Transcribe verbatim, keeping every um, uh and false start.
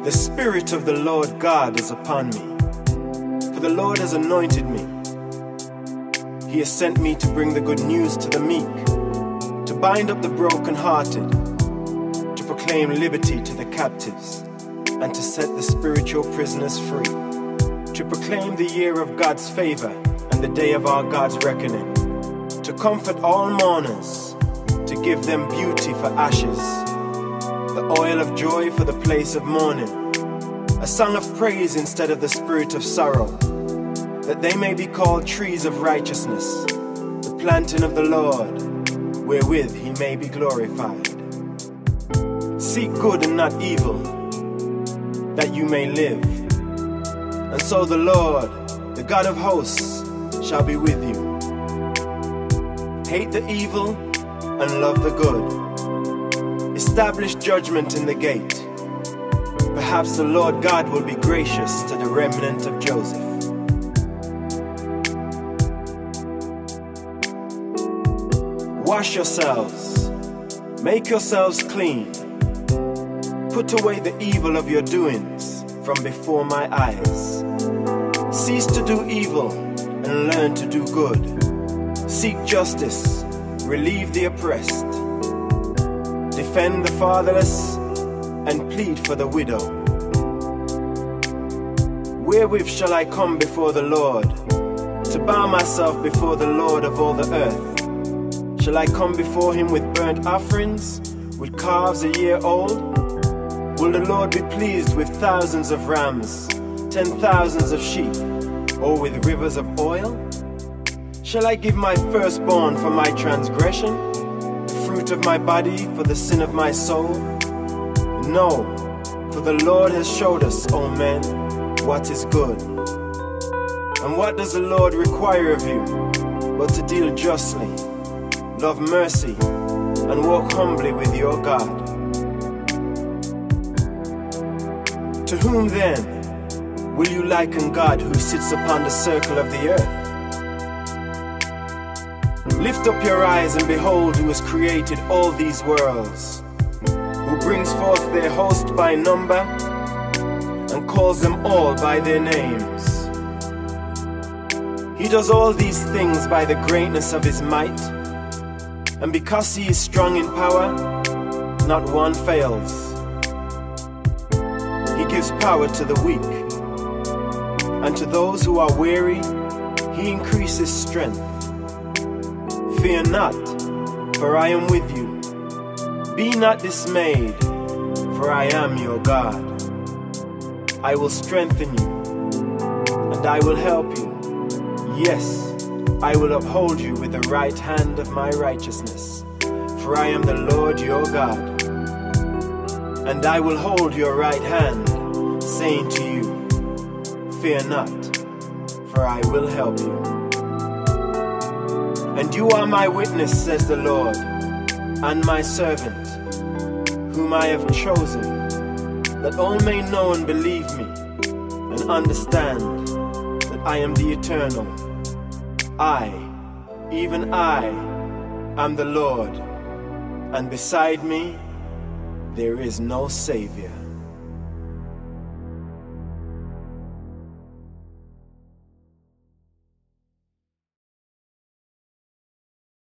The Spirit of the Lord God is upon me, for the Lord has anointed me. He has sent me to bring the good news to the meek, to bind up the brokenhearted, to proclaim liberty to the captives, and to set the spiritual prisoners free, to proclaim the year of God's favor and the day of our God's reckoning, to comfort all mourners, to give them beauty for ashes, the oil of joy for the place of mourning, a song of praise instead of the spirit of sorrow, that they may be called trees of righteousness, the planting of the Lord, wherewith he may be glorified. Seek good and not evil, that you may live. And so the Lord, the God of hosts, shall be with you. Hate the evil and love the good. Establish judgment in the gate. Perhaps the Lord God will be gracious to the remnant of Joseph. Wash yourselves, make yourselves clean. Put away the evil of your doings from before my eyes. Cease to do evil and learn to do good. Seek justice, relieve the oppressed. Defend the fatherless and plead for the widow. Wherewith shall I come before the Lord, to bow myself before the Lord of all the earth? Shall I come before him with burnt offerings, with calves a year old? Will the Lord be pleased with thousands of rams, ten thousands of sheep, or with rivers of oil? Shall I give my firstborn for my transgression, the fruit of my body for the sin of my soul? No, for the Lord has showed us, O men, what is good. And what does the Lord require of you, but to deal justly, love mercy, and walk humbly with your God? To whom then will you liken God who sits upon the circle of the earth? Lift up your eyes and behold who has created all these worlds, who brings forth their host by number and calls them all by their names. He does all these things by the greatness of his might, and because he is strong in power, not one fails. He gives power to the weak, and to those who are weary, he increases strength. Fear not, for I am with you. Be not dismayed, for I am your God. I will strengthen you, and I will help you. Yes, I will uphold you with the right hand of my righteousness, for I am the Lord your God. And I will hold your right hand, saying to you, fear not, for I will help you. And you are my witness, says the Lord, and my servant, whom I have chosen, that all may know and believe me, and understand that I am the Eternal. I, even I, am the Lord, and beside me there is no Savior.